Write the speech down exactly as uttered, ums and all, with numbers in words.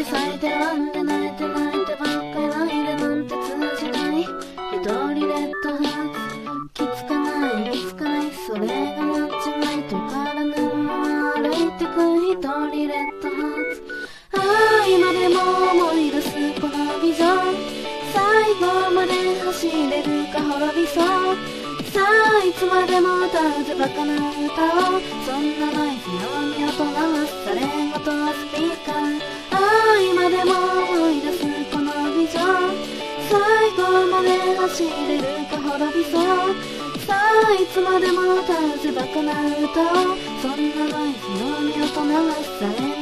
咲いてなんで泣いて泣いてばっかり泣いてなんて通じない一人レッドハーツ気づかない気づかないそれが間違いとからぬまま歩いてく一人レッドハーツああ今でも思い出すこのビジョン最後まで走れるか滅びそうさあいつまでも歌うぜバカな歌をそんなナイスように音鳴らされんごとはスピーカーああ今でも思い出すこのビジョン最後まで走れるか滅びそうさあいつまでも歌うぜバカな歌をそんなナイスように音鳴らされん